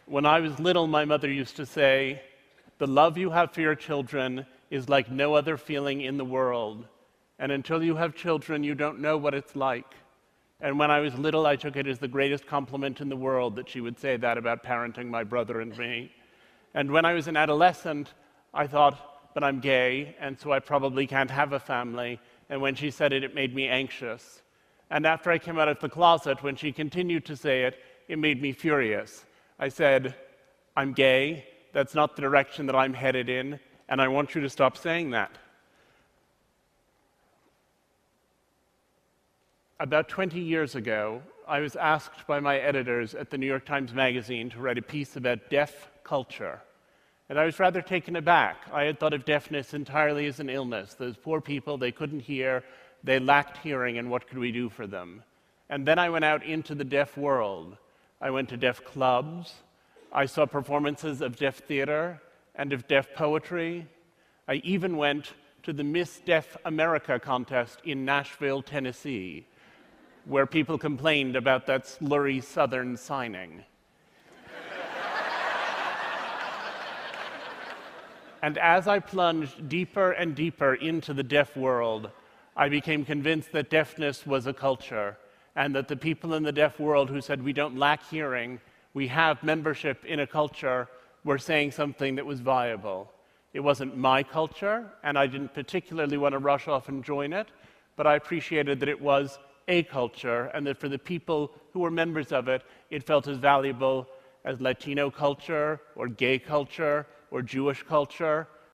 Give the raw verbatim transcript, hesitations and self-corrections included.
When I was little, my mother used to say, "The love you have for your children is like no other feeling in the world. And until you have children, you don't know what it's like." And when I was little, I took it as the greatest compliment in the world that she would say that about parenting my brother and me. And when I was an adolescent, I thought, but I'm gay, and so I probably can't have a family. And when she said it, it made me anxious. And after I came out of the closet, when she continued to say it, it made me furious. I said, "I'm gay, that's not the direction that I'm headed in, and I want you to stop saying that." About twenty years ago, I was asked by my editors at the New York Times Magazine to write a piece about deaf culture. And I was rather taken aback. I had thought of deafness entirely as an illness. Those poor people, they couldn't hear, they lacked hearing, and what could we do for them? And then I went out into the deaf world. I went to deaf clubs. I saw performances of deaf theater and of deaf poetry. I even went to the Miss Deaf America contest in Nashville, Tennessee, where people complained about that slurry Southern signing. And as I plunged deeper and deeper into the deaf world, I became convinced that deafness was a culture, and that the people in the deaf world who said we don't lack hearing, we have membership in a culture, were saying something that was viable. It wasn't my culture, and I didn't particularly want to rush off and join it, but I appreciated that it was a culture, and that for the people who were members of it, it felt as valuable as Latino culture, or gay culture, or Jewish culture.